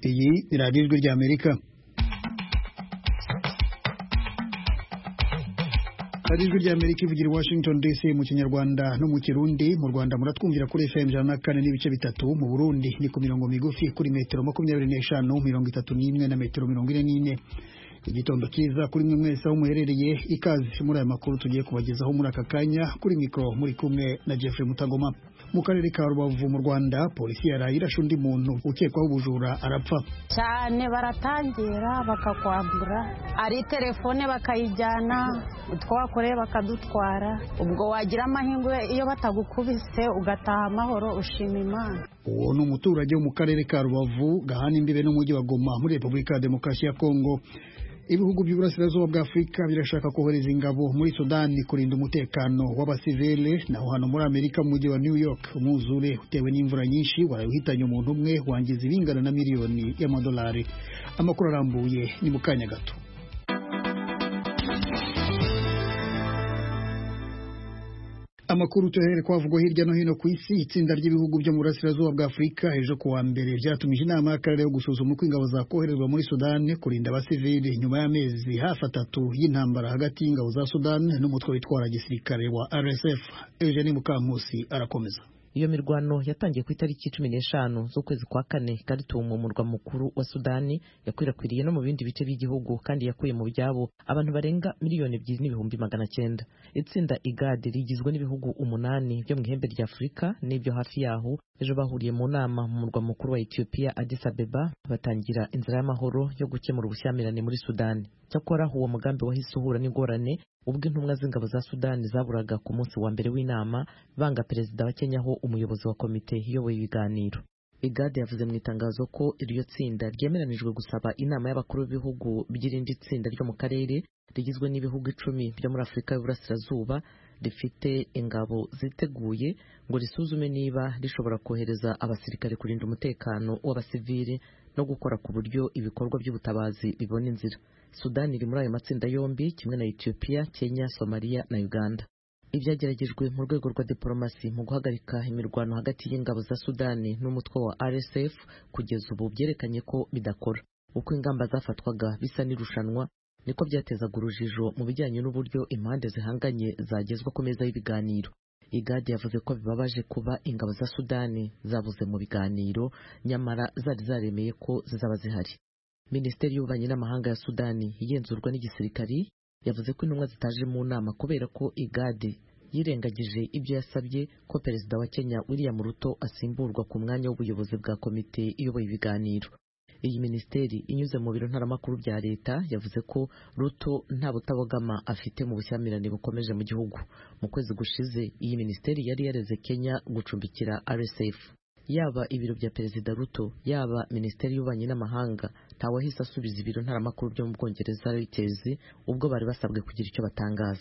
Iyi ni radiyo ijwi ry'Amerika. radiyo ijwi ry'Amerika ivugira i Washington DC mu Kinyarwanda no mu Kirundi. Mu Rwanda muratwumvira kuri FM 104.3, mu Burundi ni ku mirongo migufi kuri metero 25, 31 na metero 44. Igitondo cyiza kuri mwe mwese aho muherereye, ikaze muri aya makuru tugiye kubagezaho muri aka kanya. Kuri mikro muri kumwe na Jeffrey Mutagoma. Mu karere ka Rubavu mu Rwanda, polisi yarayirashe undi muntu ukekwaho ubujura arapfa cyane. Baratangira bakakwambura, ari telefone bakayijyana, utwakoreye bakadutwara. Ubwo wagira amahirwe iyo batagukubise ugataha amahoro, ushima Imana. Uwo ni umuturage wo mu karere ka Rubavu gahana imbibe n'umujyi wa Goma muri Repubulika ya Demokarasi ya Kongo. Ibihugu by'Uburasirazuba bwa Afurika birashaka kohereza ingabo muri Sudani kurinda umutekano w'abasivile. Naho hano muri Amerika mu mujyi wa New York, umwuzure utewe n'imvura nyinshi warahitanye umuntu umwe, wangiza ibingana na miliyoni y'amadolari. Amakuru arambuye ni mu kanya gato. Amakuru tuhere kwavugwa hirya no hino ku isi. Itsinda ry'ibihugu byo mu Burasirazuba bwa Afurika ejo kuwa mbere byatumije inama y'akarere yo gusuzuma uko ingabo zakoherezwa muri Sudani kurinda abasivili nyuma y'amezi hafi 3 y'intambara hagati y'ingabo za Sudani n'umutwe witwara gisirikare wa RSF. Eugene Mukankusi arakomeza. Iyo mirwano yatangiye ku itariki 15 z'ukwezi kwa kane Khartoum mu murwa mukuru wa Sudani, yakwirakwiriye no mu bindi bice by'igihugu kandi yakuye mu byabo abantu barenga miliyoni 2.900. Itsinda IGAD rigizwe n'ibihugu 8 byo mu ihembe rya Afurika n'ibyo hafi yaho ejo bahuriye mu nama mu murwa mukuru wa Ethiopia Addis Abeba, batangira inzira y'amahoro yo gukemura ubushyamirane muri Sudani. Cyakora uwo mugambi wahise uhura n'ingorane ubwo intumwa z'ingabo za Sudani zaburaga ku munsi wa mbere w'inama, banga perezida wa Kenya ho umuyobozi wa komite iyoboye ibiganiro. IGAD yavuze mu itangazo ko iryo tsinda ryemeranijwe gusaba inama y'abakuru b'ibihugu by'irindi tsinda ryo mu karere rigizwe n'ibihugu 10 byo muri Afurika y'Uburasirazuba rifite ingabo ziteguye ngo risuzume niba rishobora kohereza abasirikare kurinda umutekano w'abasivili no gukora ku buryo ibikorwa by'ubutabazi bibona inzira. Sudani iri muri ayo matsinda yombi kimwe na Ethiopia, Kenya, Somalia na Uganda. Ibyageragejwe mu rwego rwa diplomasi mu guhagarika imirwano hagati y'ingabo za Sudani n'umutwe wa RSF kugeza ubu byerekanye ko bidakora. Uko ingamba zafatwaga bisa n'irushanwa, niko byatezaga urujijo mu bijyanye n'uburyo impande zihanganye zagezwa ku meza y'ibiganiro. IGAD yavuze ko bibabaje kuba ingabo za Sudani zabuze mu biganiro, nyamara zari zaremeye ko zizaba zihari. Minisiteri y'Ububanyi n'Amahanga ya Sudani igenzurwa n'igisirikari yavuze ko intumwa zitaje mu nama kubera ko IGAD yirengagije ibyo yasabye ko perezida wa Kenya William Ruto asimburwa ku mwanya w'ubuyobozi bwa komite iyoboye ibiganiro. Iyi minisiteri inyuze mu biro ntaramakuru bya leta yavuze ko Ruto nta butabogama afite mu bushyamirane bukomeje mu gihugu. Mu kwezi gushize iyi minisiteri yari yareze Kenya gucumbikira RSF. Yaba ibiro bya perezida Ruto yaba minisiteri y'Ububanyi n'Amahanga ntawahise asubiza ibiro ntaramakuru byo mu Bwongereza Reuters ubwo bari basabwe kugira icyo batangaza.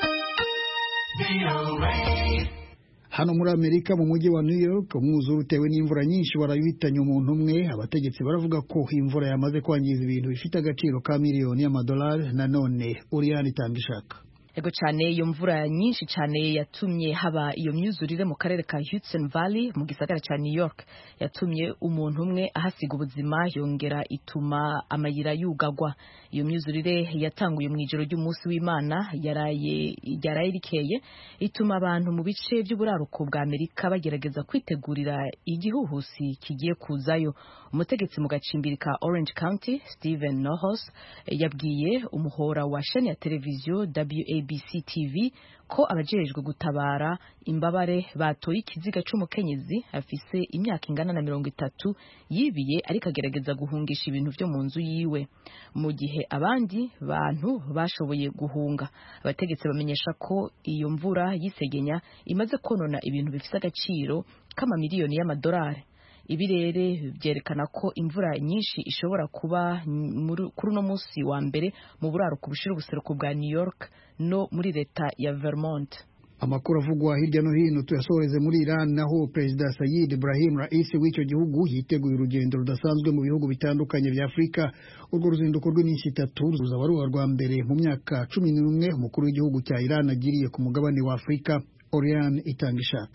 Hano muri Amerika mu mujyi wa New York, umwuzure utewe n'imvura nyinshi warahitanye umuntu umwe. Abategetsi baravuga ko imvura yamaze kwangiza ibintu bifite agaciro ka miliyoni y'amadolari. Nanone Oriane itambishaka. Ego cyane, iyo mvura nyinshi cyane yatumye haba iyo myuzurire mu karere ka Hudson Valley mu gisagara cya New York, yatumye umuntu umwe ahasiga ubuzima, yongera ituma amayira yugagwa. Iyo myuzurire yatanguye mu ijoro ry'umunsi w'Imana yaraye rikeye, ituma abantu mu bice by'uburaruko bwa Amerika bagerageza kwitegurira igihuhusi kigiye kuzayo. Umutegetsi mu gacimbiri ka Orange County Stephen Nohos yabwiye umuhora wa sheni ya televiziyo WABC TV ko abajejwe gutabara imbabare batoye ikiziga c'umukenyezi afise imyaka ingana na 30 yibiye ariko agerageza guhungisha ibintu byo mu nzu yiwe, mu gihe abandi bantu bashoboye guhunga. Abategetsi bamenyesha ko iyo mvura yisegenya imaze konona ibintu bifise agaciro kama miliyoni y'amadolari. Ibirere byerekana ko imvura nyinshi ishobora kuba kuri uno munsi wa mbere mu buraruko bushira ubuseruko bwa New York no muri leta ya Vermont. Amakuru avugwa hirya no hino tuyasoreze muri Iran, naho Perezida Sayyid Ibrahim Raisi w'icyo gihugu yiteguye urugendo rudasanzwe mu bihugu bitandukanye bya Afurika. Urwo ruzinduko rw'iminsi 3 ruzaba ruba rwa mbere mu myaka 11 umukuru w'igihugu cya Iran agiriye ku mugabane wa Afurika. Oriane itangishaka.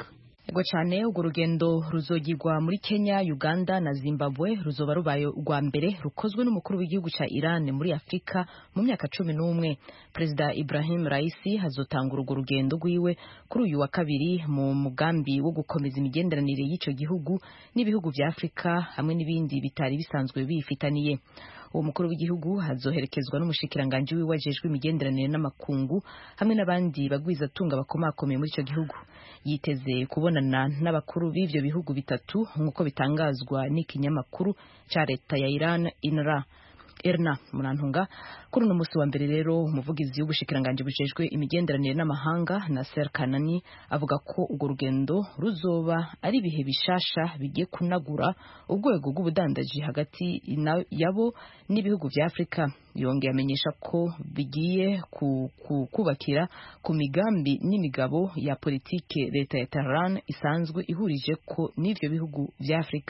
Ego cyane urwo rugendo ruzogirwa muri Kenya, Uganda na Zimbabwe, ruzoba rubaye urwa mbere rukozwe n'umukuru w'igihugu ca Iran muri Afrika mu myaka 11. Perezida Ibrahim Raisi hazotangura urwo rugendo rwiwe kuri uyu wa kabiri mu mugambi wo gukomeza imigenderanire y'ico gihugu n'ibihugu vya Afrika hamwe n'ibindi bitari bisanzwe bifitaniye. Uwo mukuru w'igihugu hazoherekezwa n'umushikiranganje wajejwe imigenderanire n'amakungu hamwe n'abandi bagwiza tunga bakomakomeye muri ico gihugu. Yiteze kubonana n'abakuru b'ivyo bihugu bitatu nk'uko bitangazwa n'ikinyamakuru ca leta ya Iran IRNA Munantunga. Kuri uno musi wa mbere rero umuvugizi w'ubushikiranganje bujejwe imigenderanire n'amahanga Nasser Kanani avuga ko urwo rugendo ruzoba ari bihe bishasha bigiye kunagura urwego rw'ubudandaji hagati yabo n'ibihugu vya Afrika. Yongeye amenyesha ko bigiye kubakira ku migambi n'imigabo ya politike leta ya Tehran isanzwe ihurije ko n'ivyo bihugu vya Afrika.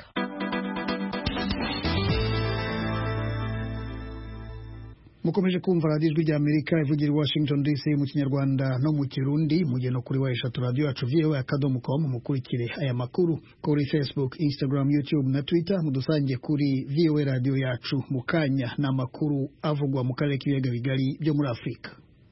Mukomeje kumva radiyo ijwi rya Amerika ivugira i Washington DC mu Kinyarwanda no mu Kirundi. Mugeno kuri wa eshatu radio yacu VOA.com mukurikire aya makuru kuri Facebook, Instagram, YouTube na Twitter. Mudusange kuri VOA radio yacu. Mukanya na makuru avugwa mu karere k'ibiyaga bigari byo muri Afrika.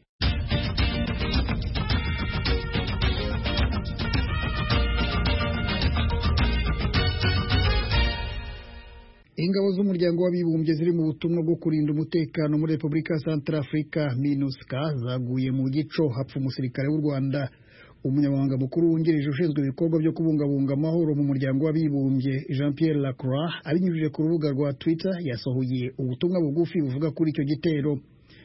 Ingabo z'umuryango w'abibumbye ziri mu butumwa bwo kurinda umutekano muri Republika Centrafrica MINUSCA zaguye mu gico hapfa umusirikare w'u Rwanda. Umunyamabanga mukuru wungirije ushinzwe ibikorwa byo kubungabunga amahoro mu muryango w'abibumbye Jean-Pierre Lacroix abinyujije ku rubuga rwa Twitter yasohoye ubutumwa bugufi buvuga kuri icyo gitero.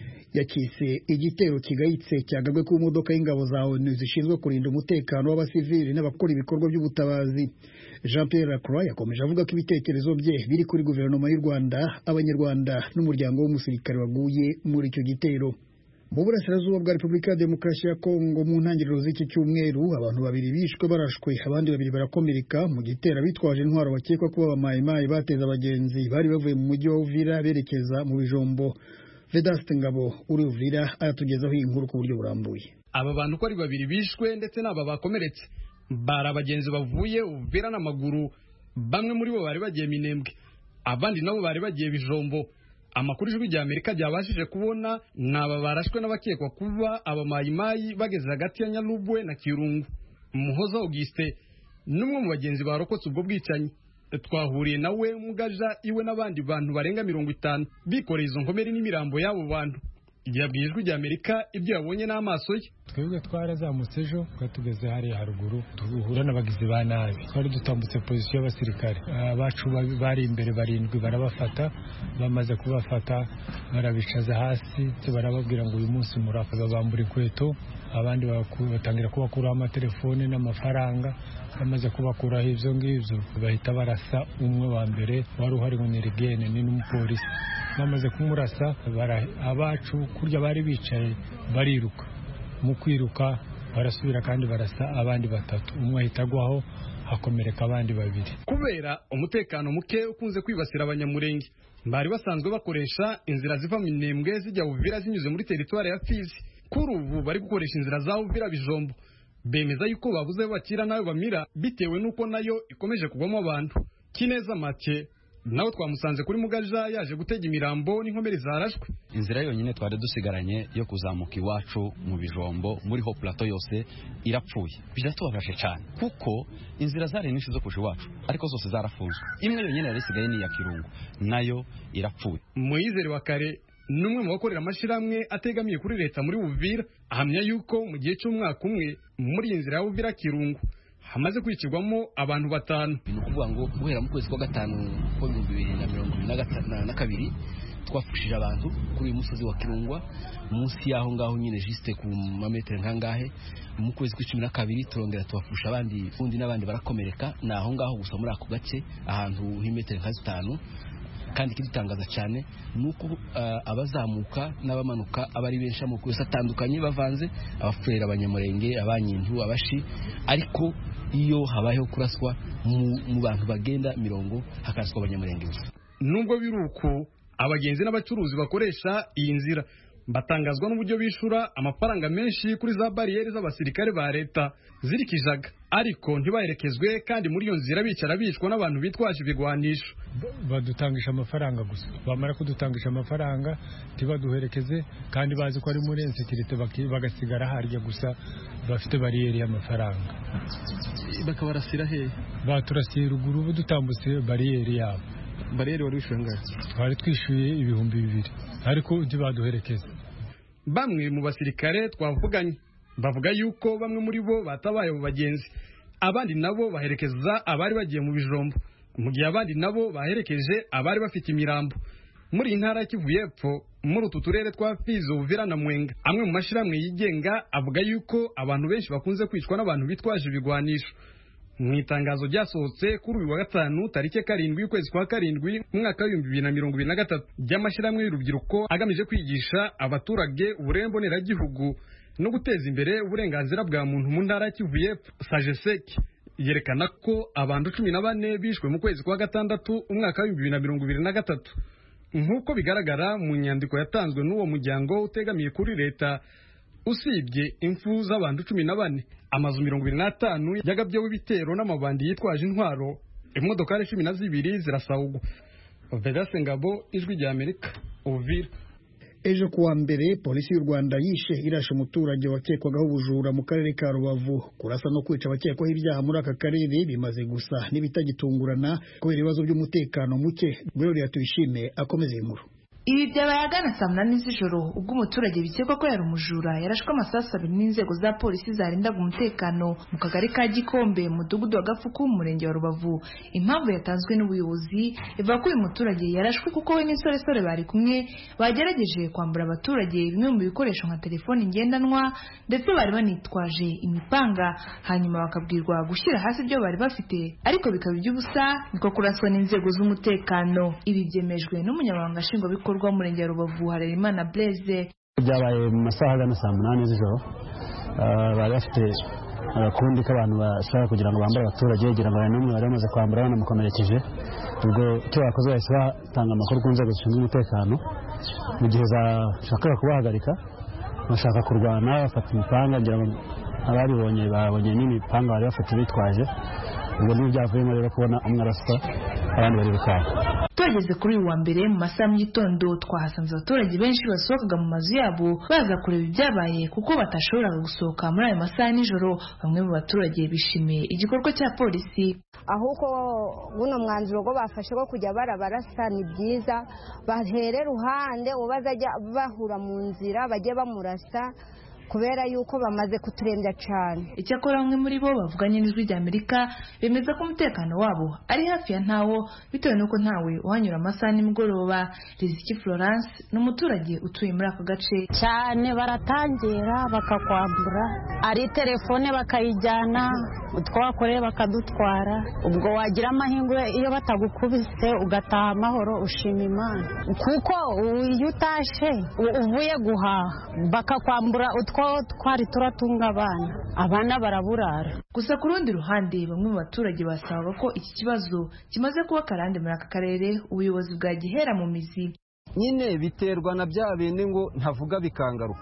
Yakise igitero kigayitse cyagabwe ku modoka y'ingabo za ONU zishinzwe kurinda umutekano w'abasivili n'abakora ibikorwa by'ubutabazi. Jean-Pierre Lacroix yakomeje avuga ko ibitekerezo bye biri kuri guverinoma y'u Rwanda, abanyarwanda n'umuryango w'umusirikare waguye muri icyo gitero. Mu burasirazuba bwa Repubulika ya Demokarasi ya Kongo mu ntangiriro z'iki cyumweru abantu babiri bishwe barashwe, abandi babiri barakomereka mu gitero bitwaje intwaro bakekwa kuba abamayimayi bateza abagenzi bari bavuye mu mujyi wa Uvira berekeza mu Bijombo. Vedaste Ngabo uri Uvira aratugezaho inkuru ku buryo burambuye. Aba bantu ko ari babiri bishwe ndetse n'aba bakomeretse bara abagenzi bavuye Uvira n'amaguru, bamwe muri bo bari bagiye Minembwe, abandi nabo bari bagiye Bijombo. Amakuru ijwi rya Amerika ryabashije kubona n'aba barashwe n'abakekwa kuba abamayimayi bageze hagati ya Nyalubwe na Kirungu. Muhoza Auguste n'umwe mu bagenzi barokotse ubwo bwicanyi twahuriye nawe mugaja iwe n'abandi bantu barenga 50 bikoreye izo nkomeri n'imirambo y'abo bantu. Yabwiye ijwi rya Amerika ibyo yabonye n'amaso ye. Twebwe twarazamutse ejo tugeze hari haruguru duhura n'abagizi ba nabi, twari dutambutse position y'abasirikare bacu bari imbere barindwi barabafata, bamaze kubafata barabicaza hasi barababwira ngo uyu munsi murapfa, babambura inkweto, abandi batangira kubakuraho amatelefone n'amafaranga. Bamaze kubakuraho ivyo ngivyo bahita barasa umwe wa mbere wari uhari mu Nerigene ni n'umupolisi. Bamaze kumurasa abacu kurya bari bicaye bariruka, mu kwiruka barasubira kandi barasa abandi batatu, umwe ahita agwaho hakomereka abandi babiri. Kubera umutekano muke ukunze kwibasira abanyamurenge bari basanzwe bakoresha inzira ziva mu Minembwe zijya Uvira zinyuze muri teritwari ya Fizi, kuri ubu bari gukoresha inzira za Uvira Bijombo. Bemeza yuko babuze bakira nayo bamira bitewe nuko nayo ikomeje kugwamo abantu. Kineza Make nawe twamusanze kuri Mugaja yaje gutega imirambo n'inkomeri zarashwe. Inzira yonyine twari dusigaranye yo kuzamuka iwacu mu Bijombo muri ho plateau yose irapfuye. Biratubafashe cyane kuko inzira zari nyinshi zo kuja iwacu ariko zose zarafunzwe. Imwe yonyine yari isigaye ni ya Kirungu nayo irapfuye. Moizere wa Kare numwe mu bakorera amashiramwe ategamiye kuri leta muri Uvira ahamya yuko mu gihe cy'umwaka umwe muri inzira ya Uvira Kirungu hamaze kwicirwamo abantu 5. Ni ukuvuga ngo guhera mu kwezi kwa 5 ko 2022 twafushije abantu kuri uyu musozi wa Kirungwa, munsi yaho ngaho nyine juste ku mametre nkangahe. Mu kwezi kwa 12 turongera tubafusha abandi fundi n'abandi barakomereka naho ngaho gusa muri ako gace ahantu himetre nka 5. Kandi kidutangaza cyane nuko abazamuka n'abamanuka abari benshi mu kwese atandukanye bavanze, abafurera abanyamurenge, abanyintu, abashi, ariko iyo habayeho kuraswa mu bantu bagenda mirongo hakaswa abanyamurenge gusa. Nubwo biruko abagenzi n'abacuruzi bakoresha iyi nzira batangazwa n'uburyo bishura amafaranga menshi kuri za bariyeri z'abasirikare ba leta ziri Kijaga, ariko ntibaherekezwe kandi muri iyo nzira bicara bicwa n'abantu bitwaje ibigwanisho. Badutangisha amafaranga gusa, bamara kudutangisha amafaranga ntibaduherekeze kandi bazi ko ari muri insekirite, bagasigara harya gusa bafite bariyeri y'amafaranga. Bakabarasira he? Baturasiye ruguru budutambutse bariyeri yabo. Bariyeri wari wishyuye angahe? Twari twishyuye 2,000 ariko ntibaduherekeze. Bamwe mu basirikare twavuganye bavuga yuko bamwe muri bo batabaye abo bagenzi, abandi nabo baherekeza abari bagiye mu bijombo, mu gihe abandi nabo baherekeje abari bafite imirambo. Muri intara Kivu y'Epfo, muri utu turere twa Fizo, Uvira na Mwenga, amwe mu mashiramwe yigenga avuga yuko abantu benshi bakunze kwicwa n'abantu bitwaje ibigwanisho. Mu itangazo ryasohotse kuri uyu wa gatanu tariki 7 y'ukwezi kwa 7 umwaka wa 2023 ry'amashiramwe y'urubyiruko agamije kwigisha abaturage uburemboneragihugu no guteza imbere uburenganzira bwa muntu mu ntara Kivu y'Epfo, SAGESEC, yerekana ko abantu 14 bishwe mu kwezi kwa 6 umwaka wa 2023. Nk'uko bigaragara mu nyandiko yatanzwe n'uwo muryango utegamiye kuri leta, usibye impfu z'abantu 14, amazu 25 yagabyeho ibitero n'amabandi yitwaje intwaro, imodokari 12 zirasahurwa. Vedaste Ngabo, Ijwi rya Amerika, Uvira. Ejo kuwa mbere polisi y'u Rwanda yishe irashe umuturage wakekwagaho ubujura mu karere ka Rubavu. Kurasa no kwica abakekwaho ibyaha muri aka karere bimaze gusa n'ibitagitungurana kubera ibibazo by'umutekano muke. Gloria Tuyishime akomeza inkuru. Ibi byabaye agana saa 8 z'ijoro ubwo umuturage bikekwa ko yari umujura yarashwe amasasu 2 n'inzego za polisi zarindaga umutekano mu kagari ka Gikombe mu mudugudu wa Gafuku mu murenge wa Rubavu. Impamvu yatanzwe n'ubuyobozi ivuga ko uyu muturage yarashwe kuko we n'insoresore bari kumwe bagerageje kwambura abaturage bimwe mu bikoresho nka telefoni ngendanwa, ndetse bari banitwaje imipanga, hanyuma bakabwirwa gushyira hasi ibyo bari bafite, ariko bikaba iby'ubusa niko kuraswa n'inzego z'umutekano. Ibi byemejwe n'umunyamabanga nshingwabikorwa w'umurenge wa Rubavu Harerimana Blaise. Byabaye mu masaha ya saa 8 z'ijoro, bari bafite agakundi k'abantu bashaka kugira ngo bambare abaturage, kugira ngo n'umwe bari bamaze kwambara banamukomerekeje. Ubwo icyo bakoze bahise batanga amakuru ku nzego zishinzwe umutekano, mu gihe zashakaga kubahagarika bashaka kurwana bafata imipanga, kugira ngo ababibonye babonye n'imipanga bari bafite bitwaje. Ubwo niyo byavuyemo rero kubona umwe araswa abandi bari bukaba. Twageze kuri uyu wa mbere mu masaha y'igitondo twahasanze abaturage benshi basohokaga mu mazu yabo baza kureba ibyabaye kuko batashoboraga gusohoka muri ayo masaha nijoro. Bamwe mu baturage bishimiye igikorwa cya polisi. Ahubwo buno mwanzuro go bafashe ko kujya barabarasa ni byiza, bahere ruhande ubazajya bahura mu nzira bajye bamurasa kubera yuko bamaze kuturembya cyane. Icyakora bamwe muri bo bavuganye n'Ijwi rya Amerika bemeza ko umutekano wabo ari hafi ya ntawo bitewe n'uko ntawe uhanyura amasaha nimugoroba. Riziki Florence n'umuturage utuye muri ako gace. Cyane baratangira bakakwambura, ari telefone bakayijyana, utwakoreye bakadutwara. Ubwo wagira amahirwe iyo batagukubise ugataha amahoro ushima Imana, kuko iyo utashe uvuye guhaha bakakwambura twari turatunga abana baraburara. Gusa ku rundi ruhande bamwe mu baturage basabaga ko iki kibazo kimaze kuba karande muri aka karere ubuyobozi bwagihera mu mizi. Nyine biterwa na bya bindi ngo ntavuga bikangaruka,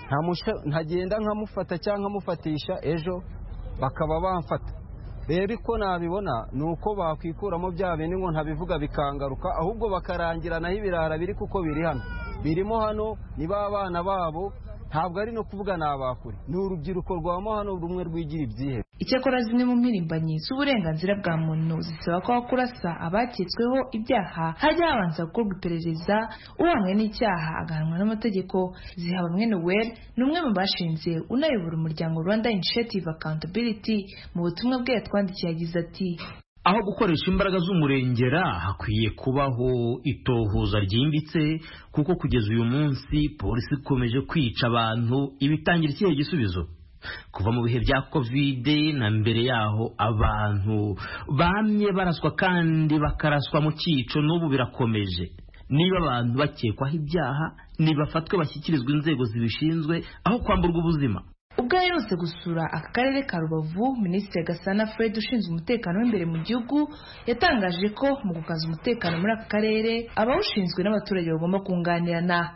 ntagenda nkamufata cyangwa nkamufatisha ejo bakaba bamfata. Rero ko nabibona nuko bakwikuramo bya bindi ngo ntabivuga bikangaruka, ahubwo bakarangira naho ibirara biri kuko biri hano birimo hano niba abana babo, ntabwo ari no kuvuga n'abakure, ni urubyiruko rwamo hano rumwe rwigira ibyihebe. Icyakora zimwe mu mpirimbanyi z'uburenganzira bwa muntu zisaba ko kurasa abaketsweho ibyaha hajya habanza gukorwa iperereza, uhamwe n'icyaha agahanwa n'amategeko. Zihabamwe Noel ni umwe mu bashinze unayobora umuryango Rwanda Initiative Accountability. Mu butumwa bwe yatwandikiye yagize ati: aho gukoresha imbaraga z'umurengera hakwiye kubaho itohoza ryimbitse, kuko kugeza uyu munsi polisi ikomeje kwica abantu. Ibitangira ikihe gisubizo? Kuva mu bihe bya Covid na mbere yaho abantu bamye baraswa kandi bakaraswa mu cyico, n'ubu birakomeje. Niba abantu bakekwaho ibyaha nibafatwe bashyikirizwa inzego zibishinzwe aho kwamburwa ubuzima. Ubwo aherutse gusura aka karere ka Rubavu, Minisitiri Gasana Fred ushinzwe umutekano w'imbere mu gihugu yatangaje ko mu gukaza umutekano muri aka karere abawushinzwe n'abaturage bagomba kunganirana.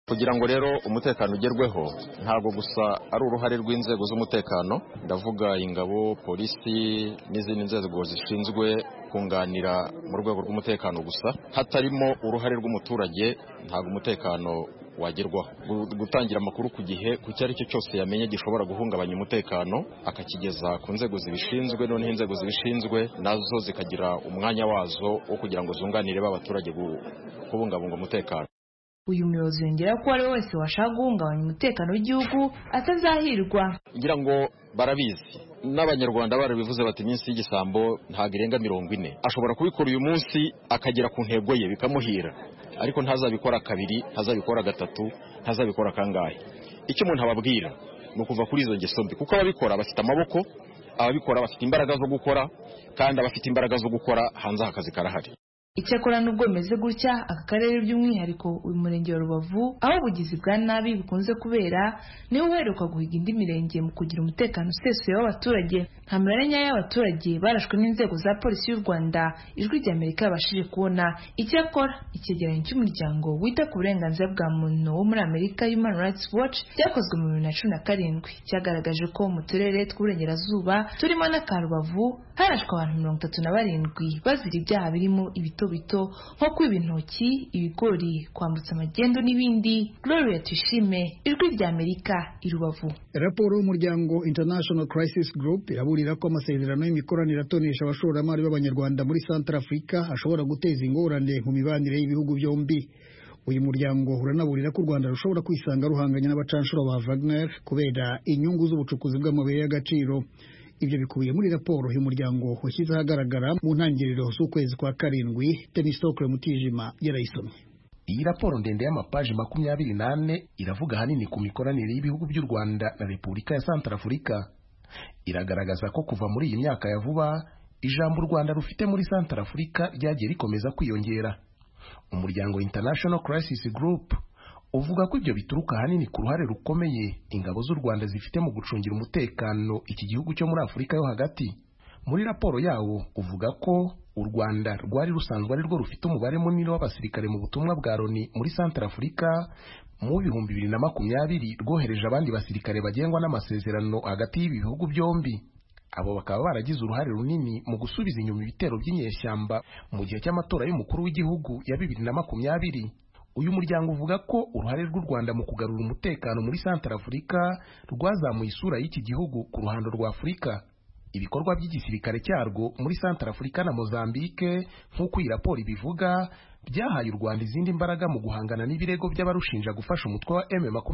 kugira ngo rero umutekano ugerweho ntabwo gusa ari uruhare rw'inzego z'umutekano, ndavuga ingabo, polisi n'izindi nzego zishinzwe kunganira mu rwego rw'umutekano gusa, hatarimo uruhare rw'umuturage ntabwo umutekano wagerwaho. Gutangira amakuru ku gihe ku cyari cyo cyose yamenye gishobora guhungabanya umutekano akakigeza ku nzego zibishinzwe, noneho inzego zibishinzwe nazo zikagira umwanya wazo wo kugira ngo zunganire b'abaturage kubungabunga umutekano. Uyu muyobozi yongera ko ari wese washaka guhungabanya umutekano w'igihugu atazahirwa. Ngira ngo barabizi n'abanyarwanda barabivuze bati iminsi y'igisambo ntabwo irenga 40. Ashobora kubikora uyu munsi akagera ku ntego ye bikamuhira, ariko ntazabikora kabiri, ntazabikora gatatu, ntazabikora kangahe. Icyo umuntu ababwira ni ukuva kuri izo ngeso mbi, kuko ababikora bafite amaboko, ababikora bafite imbaraga zo gukora, kandi abafite imbaraga zo gukora hanze akazi karahari. Icyakora nubwo bimeze gutya, aka karere by'umwihariko uyu murenge wa Rubavu aho ubugizi bwa nabi bukunze kubera, niwe uheruka guhiga indi mirenge mu kugira umutekano usesuye w'abaturage. Nta mibare nyayo y'abaturage barashwe n'inzego za polisi y'u Rwanda Ijwi ry'Amerika yabashije kubona. Icyakora icyegeranyo cy'umuryango wita ku burenganzira bwa muntu wo muri Amerika Human Rights Watch cyakozwe mu 2017 cyagaragaje ko mu turere tw'uburengerazuba turimo na Rubavu harashwe abantu 37 bazira ibyaha birimo bito nko kwiba intoki, ibigori, kwambutsa amagendo n'ibindi. Gloria Tuyishime, Ijwi ry'Amerika, i Rubavu. Raporo y'umuryango International Crisis Group iraburira ko amasezerano y'imikoranire atonesha abashoramari b'abanyarwanda muri Central Africa ashobora guteza ingorane mu mibanire y'ibihugu byombi. Uyu muryango uranaburira ko u Rwanda rushobora kwisanga ruhanganye n'abacanshuro ba Wagner kubera inyungu z'ubucukuzi bw'amabuye y'agaciro. Ibyo bikubiye muri raporo y'umuryango washyize ahagaragara mu ntangiriro z'ukwezi kwa karindwi. Temistokle Mutijima yarayisomye. Iyi raporo ndende y'amapaji 28 iravuga hanini ku mikoranire y'ibihugu by'u Rwanda na Repubulika ya Centrafrica. Iragaragaza ko kuva muri iyi myaka ya vuba ijambo u Rwanda rufite muri Centrafrica ryagiye rikomeza kwiyongera. Umuryango International Crisis Group uvuga ko ibyo bituruka hanini ku ruhare rukomeye ingabo z'u Rwanda zifite mu gucungira umutekano iki gihugu cyo muri Afurika yo hagati. Muri raporo yawo uvuga ko u Rwanda rwari rusanzwe ari rwo rufite umubare munini w'abasirikare mu butumwa bwa Loni muri Centrafrica. Mu 2020 rwohereje abandi basirikare bagengwa n'amasezerano hagati y'ibi bihugu byombi. Abo bakaba baragize uruhare runini mu gusubiza inyuma ibitero by'inyeshyamba mu gihe cy'amatora y'umukuru w'igihugu ya 2020. Uyu muryango uvuga ko uruhare rw'u Rwanda mu kugarura umutekano muri Centrafrica rwazamuye isura y'iki gihugu ku ruhando rwa Afurika. Ibikorwa by'igisirikare cyarwo muri Centrafrica na Mozambique nk'uko iyi raporo ibivuga byahaye u Rwanda izindi mbaraga mu guhangana n'ibirego by'abarushinja gufasha umutwe wa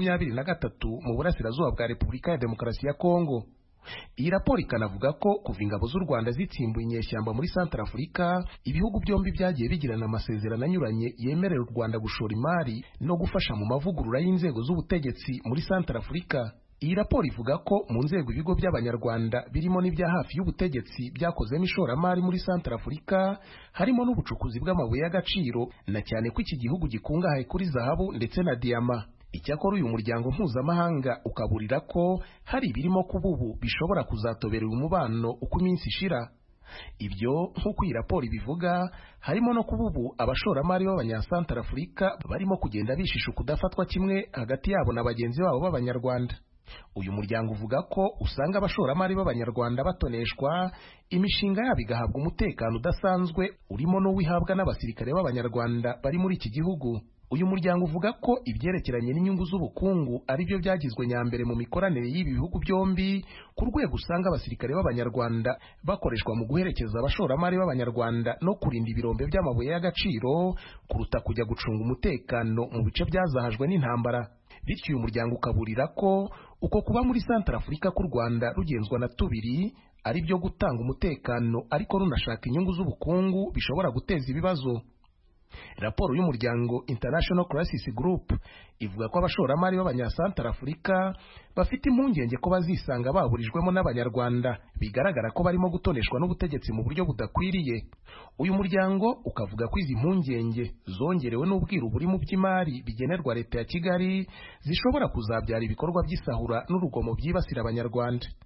M23 mu burasirazuba bwa Repubulika ya Demokarasi ya Kongo. Iyi raporo ikanavuga ko kuva ingabo z'u Rwanda zitsimbuye inyeshyamba muri Centrafrica, ibihugu byombi byagiye bigirana amasezerano anyuranye yemerera u Rwanda gushora imari no gufasha mu mavugurura y'inzego z'ubutegetsi muri Centrafrica. Iyi raporo ivuga ko mu nzego ibigo by'abanyarwanda birimo n'ibya hafi y'ubutegetsi byakozemo ishoramari muri Centrafrica harimo n'ubucukuzi bw'amabuye y'agaciro, na cyane ko iki gihugu gikungahaye kuri zahabu ndetse na diyama. Icyakora uyu muryango mpuzamahanga ukaburira ko hari ibirimo kuba ubu bishobora kuzatoberera umubano uko iminsi ishira. Ibyo nk'uko iyi raporo ibivuga harimo no kuba ubu abashoramari b'Abanyasantarafurika barimo kugenda bishisha kudafatwa kimwe hagati yabo na bagenzi babo b'Abanyarwanda. Uyu muryango uvuga ko usanga abashoramari b'Abanyarwanda batoneshwa, imishinga yabo igahabwa umutekano udasanzwe urimo n'uwihabwa n'abasirikare b'Abanyarwanda bari muri iki gihugu. Uyu muryango uvuga ko ibyerekeranye n'inyungu z'ubukungu ari byo byagizwe nyambere mu mikoranire y'ibi bihugu byombi, ku rwego usanga abasirikare b'Abanyarwanda bakoreshwa mu guherekeza abashoramari b'Abanyarwanda no kurinda ibirombe by'amabuye y'agaciro kuruta kujya gucunga umutekano mu bice byazahajwe n'intambara. Bityo uyu muryango ukaburira ko uko kuba muri Centrafrica k'u Rwanda rugenzwa na tubiri ari byo gutanga umutekano ariko runashaka inyungu z'ubukungu bishobora guteza ibibazo. Raporo y'umuryango International Crisis Group ivuga ko abashoramari b'Abanyasantarafurika bafite impungenge ko bazisanga baburijwemo n'Abanyarwanda, bigaragara ko barimo gutoneshwa n'ubutegetsi mu buryo budakwiriye. Uyu muryango ukavuga ko izi mpungenge zongerewe n'ubwiru buri mu by'imari bigenerwa leta ya Kigali zishobora kuzabyara ibikorwa by'isahura n'urugomo byibasira Abanyarwanda.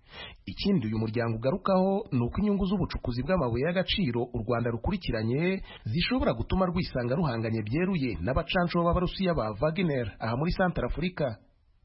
Ikindi uyu muryango ugarukaho ni uko inyungu z'ubucukuzi bw'amabuye y'agaciro u Rwanda rukurikiranye zishobora gutuma rwisanga ruhanganye byeruye n'abacancuro b'Abarusiya ba Wagner aha muri Centrafrica.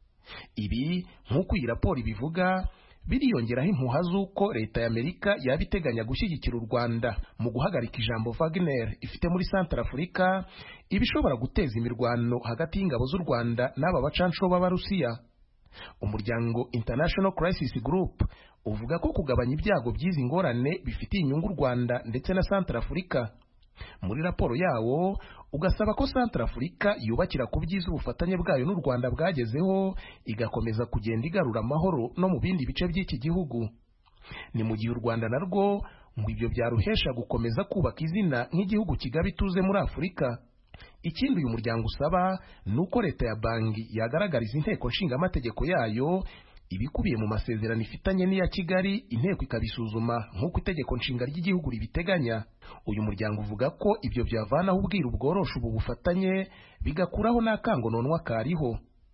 Ibi nk'uko iyi raporo ibivuga biriyongeraho impuha z'uko leta y'Amerika yaba iteganya gushyigikira u Rwanda mu guhagarika ijambo Wagner ifite muri Centrafrica, ibishobora guteza imirwano hagati y'ingabo z'u Rwanda n'aba bacancuro b'Abarusiya. Umuryango International Crisis Group uvuga ko kugabanya ibyago by'izi ngorane bifitiye inyungu u Rwanda ndetse na Centrafrica. Muri raporo yawo ugasaba ko Centrafrica yubakira ku byiza ubufatanye bwayo n'u Rwanda bwagezeho, igakomeza kugenda igarura amahoro no mu bindi bice by'iki gihugu. Ni mu gihe u Rwanda narwo ngo ibyo byaruhesha gukomeza kubaka izina nk'igihugu kigaba ituze muri Afurika. Ikindi uyu muryango usaba ni uko leta ya Bangi yagaragariza inteko nshingamategeko yayo ibikubiye mu masezerano ifitanye n'iya Kigali, inteko ikabisuzuma nk'uko itegeko nshinga ry'igihugu ribiteganya. Uyu muryango uvuga ko ibyo byavanaho ubwiru bworosha ubu bufatanye, bigakuraho n'akangononwa kariho.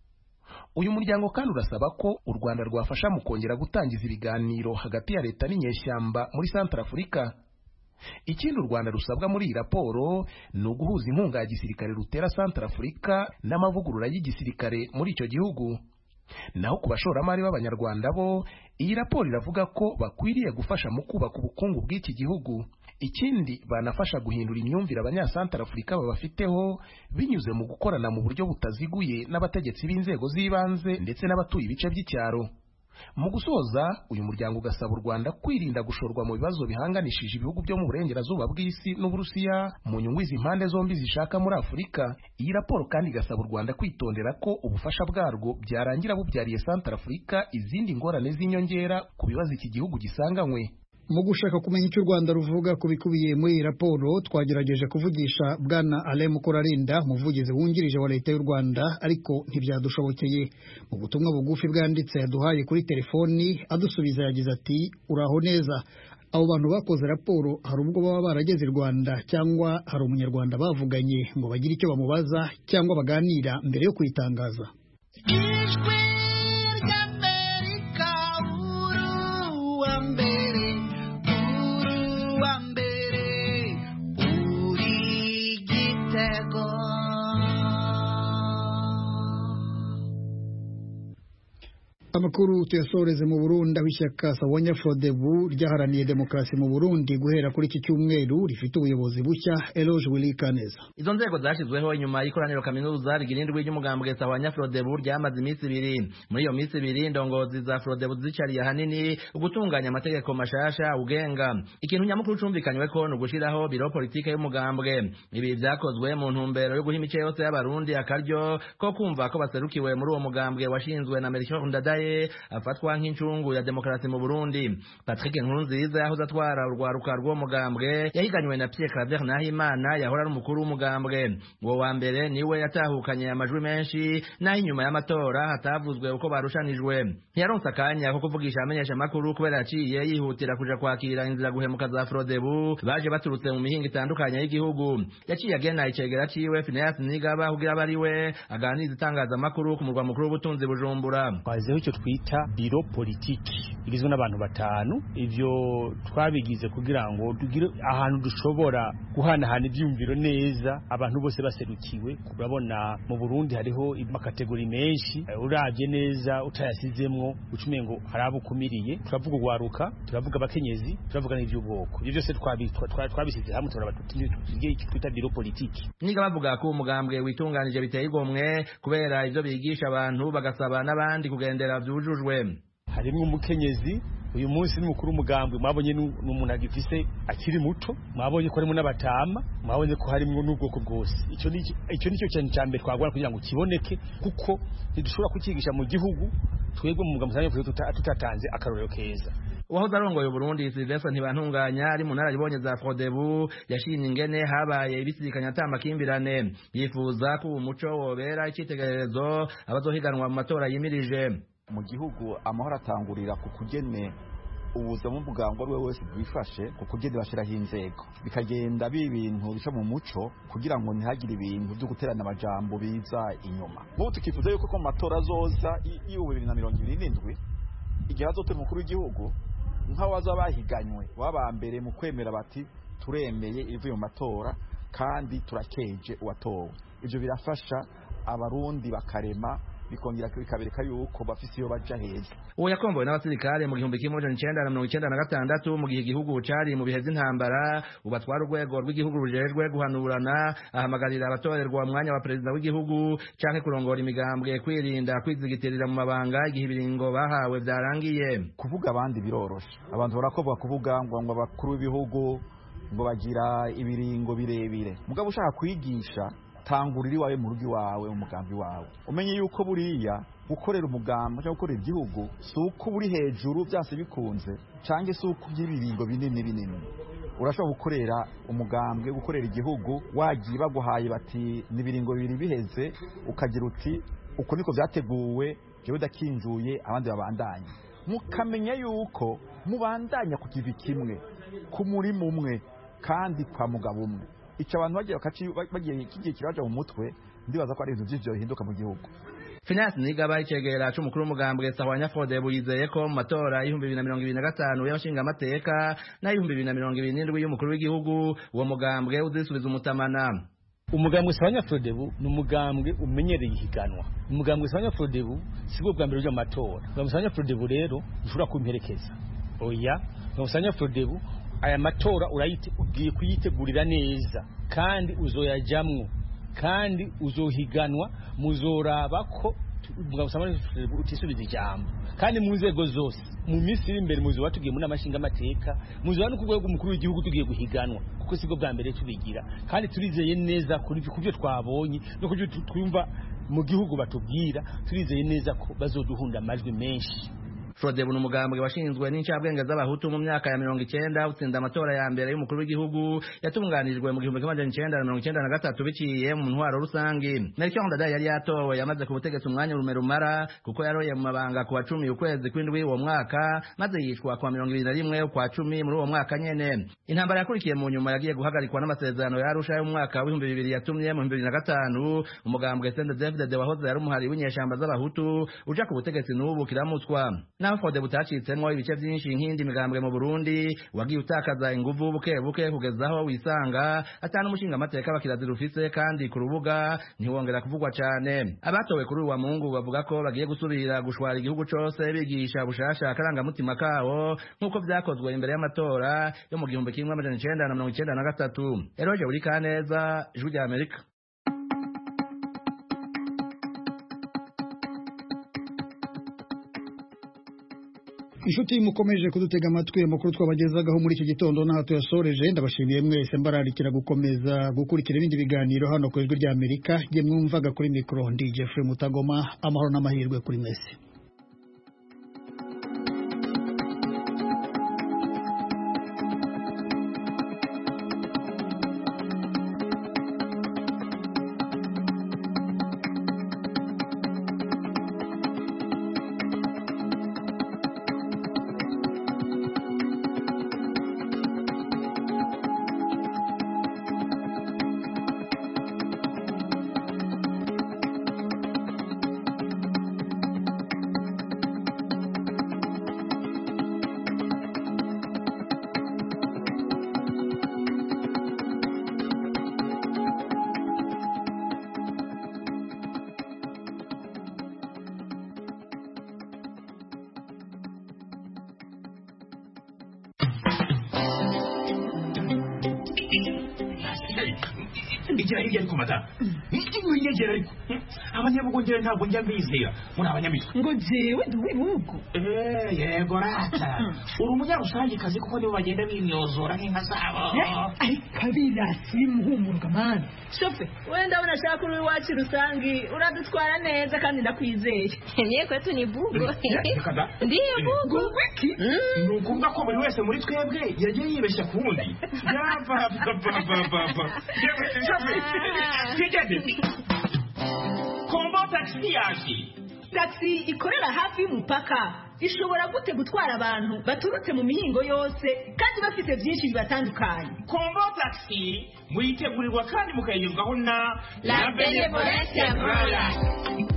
Uyu muryango kandi urasaba ko u Rwanda rwafasha mu kongera gutangiza ibiganiro hagati ya leta n'inyeshyamba muri Centrafrica. Ikindi u Rwanda rusabwa muri iyi raporo ni uguhuza inkunga ya gisirikare rutera Centrafrica n'amavugurura y'igisirikare muri icyo gihugu. Naho ku bashoramari b'Abanyarwanda bo, iyi raporo iravuga ko bakwiriye gufasha mu kubaka ubukungu bw'iki gihugu. Ikindi banafasha guhindura imyumvire Abanyasantarafurika babafiteho binyuze mu gukorana mu buryo butaziguye n'abategetsi b'inzego z'ibanze ndetse n'abatuye ibice by'icyaro. Mu gusoza, uyu muryango ugasaba u Rwanda kwirinda gushorwa mu bibazo bihanganishije ibihugu byo mu burengerazuba bw'isi n'Uburusiya mu nyungu izi impande zombi zishaka muri Afurika. Iyi raporo kandi igasaba u Rwanda kwitondera ko ubufasha bwarwo byarangira bubyariye Centrafrica izindi ngorane z'inyongera ku bibazo iki gihugu gisanganywe. Mu gushaka kumenya icyo u Rwanda ruvuga ku bikubiye muri iyi raporo, twagerageje kuvugisha Bwana Alain Mukurarinda, umuvugizi wungirije wa leta y'u Rwanda, ariko ntibyadushobokeye. Mu butumwa bugufi bwanditse yaduhaye kuri telefoni adusubiza yagize ati uraho neza, abo bantu bakoze raporo hari ubwo baba barageze i Rwanda cyangwa hari umunyarwanda bavuganye ngo bagire icyo bamubaza cyangwa baganira mbere yo kuyitangaza. Amakuru tuyasoreze mu Burundi, aho ishyaka Sawanya Frodebu ryaharaniye demokarasi mu Burundi guhera kuri iki cyumweru rifite ubuyobozi bushya. Eloge Wilikaneza. Izo nzego zashyizweho inyuma y'ikoraniro kaminuza rigirindwi ry'umugambwe Sawanya Frodebu ryamaze iminsi ibiri. Muri iyo minsi ibiri ndongozi za Frodebu zicariye ahanini ugutunganya amategeko mashasha ugenga. Ikintu nyamukuru cumvikanywe ko no gushiraho biro politike y'umugambwe. Ibi byakozwe mu ntumbero yo guha imice yose y'abarundi akaryo ko kumva ko baserukiwe muri uwo mugambwe washinzwe na Melchior Ndadaye afatwa nk'incungu ya demokarasi mu Burundi. Patrick Nkurunziza yahoze atwara urwaruka rw'uwo mugambwe yahiganywe na Pierre Claver Nahimana yahora ari umukuru w'umugambwe. Uwo wa mbere niwe yatahukanye amajwi menshi, naho inyuma y'amatora hatavuzwe uko barushanijwe. Ntiyaronse akanya ko kuvugisha amenyesha amakuru kubera yaciye yihutira kuja kwakira inzira guhemuka za Frodebu baje baturutse mu mihinga itandukanye y'igihugu. Yaciye agena icegera ciwe Phineas Nigaba kugira bariwe aganiriza itangazamakuru ku murwa mukuru w'ubutunzi Bujumbura. Twita biro politiki igizwe n'abantu batanu. Ivyo twabigize kugira ngo tugire ahantu dushobora guhanahana ibyumviro neza, abantu bose baserukiwe. Urabona mu Burundi hariho amakategori menshi, uravye neza utayasizemwo ucume ngo harabukumiriye. Turavuga ugwaruka, turavuga abakenyezi, turavuga n'ivy'ubwoko. Ivyo byose twabisize hamwe turabatugiye twita biro politiki. Niga bavuga ko umugambwe witunganije biteye igomwe kubera ivyo bigisha abantu bagasaba n'abandi kugendera byujujwe. Harimwo umukenyezi uyu munsi n'umukuru umugambwe, mwabonye n'umuntu agifise akiri muto, mwabonye ko harimo n'abatama, mwabonye ko harimo n'ubwoko bwose. Ico nico cyane cyambere twagwana kugira ngo kiboneke, kuko ntidushobora kukigisha mu gihugu twebwe mu mugambwe tutatanze akarorero keza. Uwahoze arongoye Burundi Sylvestre Ntibantunganya ari mu ntara yibonye za Frodebu yashimye ingene habaye ibisikanya atamakimbirane. Yifuza ko umuco wobera icitegererezo abazohiganwa mu matora yimirije. Mu gihugu amahoro atangurira ku kugene ubuzima bw'ubugambwe we wese bwifashe, ku kugene bashiraho inzego bikagenda ibintu bica mu muco kugira ngo ntihagire ibintu byo guterana amajambo biza inyuma. Bo tukifuza yuko ko matora azoza iyo 2027 igihe bazotora umukuru w'igihugu nk'abo bazaba bahiganywe baba mbere mu kwemera bati turemeye ivuye mu matora kandi turakeje uwatowe. Ibyo birafasha abarundi bakarema bikongera bikabereka yuko bafise iyo baja heza. Uwo yakombowe n'abasirikare mu 1996 mu gihe igihugu cari mu bihe z'intambara, ubatwara urwego rw'igihugu rujejwe guhanurana, ahamagarira abatorerwa umwanya wa perezida w'igihugu canke kurongora imigambwe kwirinda kwizigitirira mu mabanga igihe ibiringo bahawe vyarangiye. Kuvuga abandi biroroshe, abantu barakovuga kuvuga ngo abakuru b'ibihugu ngo bagira ibiringo birebire, mugabo ushaka kwigisha tangurira iwawe mu rugo iwawe umugambi wawe, umenye yuko buriya gukorera umugambi cyangwa gukorera igihugu si uko buri hejuru byase bikunze canke si uko by'ibiringo binini. Urashobora gukorera umugambwe, gukorera igihugu wagiye baguhaye bati nibiringo bibiri biheze, ukagira uti uko niko byateguwe, jewe dakinjuye abandi babandanye. Mukamenya yuko mubandanya ku kivi kimwe, ku murimo umwe kandi kwa mugabo umwe. Icyo abantu bagiye kigiye kiraje mu mutwe, ndibaza ko ari ibintu byinshi bihinduka mu gihugu. Finance Nigaba icegera c'umukuru w'umugambwe Sahwanya Frodebu yizeye ko mu matora y'ibihumbi 2025 y'abashinga amateka na 2027 y'umukuru w'igihugu uwo mugambwe uzisubiza umutamana. Umugambwe Sahwanya Frodebu ni umugambwe umenyereye ihiganwa. Umugambwe Sahwanya Frodebu sibwo bwa mbere uje mu matora. Umugambwe Sahwanya Frodebu rero ushobora kumperekeza. Oya, umugambwe Sahwanya Frodebu aya matora ugiye kuyitegurira neza kandi uzoyajamwo kandi uzohiganwa, muzoraba ko utisubiza ijambo kandi mu nzego zose mu minsi iri imbere muzoba tugiye muri amashinga amateka, muzoba no ku rwego umukuru w'igihugu tugiye guhiganwa, kuko sibwo bwa mbere tubigira kandi turizeye neza ku byo twabonye no ku byo twumva mu gihugu batubwira, turizeye neza ko bazoduhunda amajwi menshi. Frodebu n'umugambwe washinzwe n'incabwenge z'abahutu mu myaka ya 90 utsinda amatora ya mbere y'umukuru w'igihugu yatunganijwe mu 1993 biciye mu ntwaro rusangi. Melchior Ndadaye yari yatowe yamaze ku butegetsi umwanya rumara kuko yaroye mu mabanga ku wa 10 ukwezi kw'indwi uwo mwaka, maze yishwa kwa 21 kwa 10 muri uwo mwaka nyene. Intambara yakurikiye mu nyuma yagiye guhagarikwa n'amasezerano ya Arusha y'umwaka wa 2000 yatumye mu 2005 umugambwe CNDD-FDD wahoze yari umuhari w'inyeshamba z'abahutu uja ku butegetsi n'ubu kiramutswa. Naho Frodebu utacitsemwo ibice byinshi nk'indi migambwe mu Burundi wagiye utakaza inguvu buke kugezaho wisanga atanu umushinga amateka bakirazira ufise kandi ku rubuga ntiwongera kuvugwa cyane. Abatowe kuri uwa Mungu bavuga ko bagiye gusubira gushwara igihugu cose bigisha bushasha akarangamutima kawo nk'uko vyakozwe imbere y'amatora yo mu 1993. Eroje uri Kaneza, Ijwi rya Amerika. Inshuti mukomeje kudutega amatwi amakuru twabagezagaho muri iki gitondo n'aho tuyasoreje, ndabashimiye mwese mbararikira gukomeza gukurikira ibindi biganiro hano ku Ijwi rya Amerika. Jye mwumvaga kuri mikro ndi Jeffrey Mutagoma, amahoro n'amahirwe kuri mwese. Igira hirya ariko mata ingegera ariko abanyabugongera ntabwo njya mbizera muri abanyamitwe ngo jewe nduwibugo yego rata uri umunyarusangi kazi kuko nibo bagenda bimyozora nk'inka zabo ariko abirasi muhumurwa mani shofe wenda unashaka uri iwacu rusangi uradutwara neza kandi ndakwizeye niye kwetu ni bugo ndiye bugo wiki ni ukuvuga ko buri wese muri twebwe yagiye yibeshya ku wundi Kombo taxi yaje. Taxi ikorera hafi y'umupaka ishobora gute gutwara abantu baturutse mu mihingo yose kandi bafite byinshi bibatandukanye. Kombo taxi muyitegurirwa kandi mukayigezwaho na La Benevolencia Royal.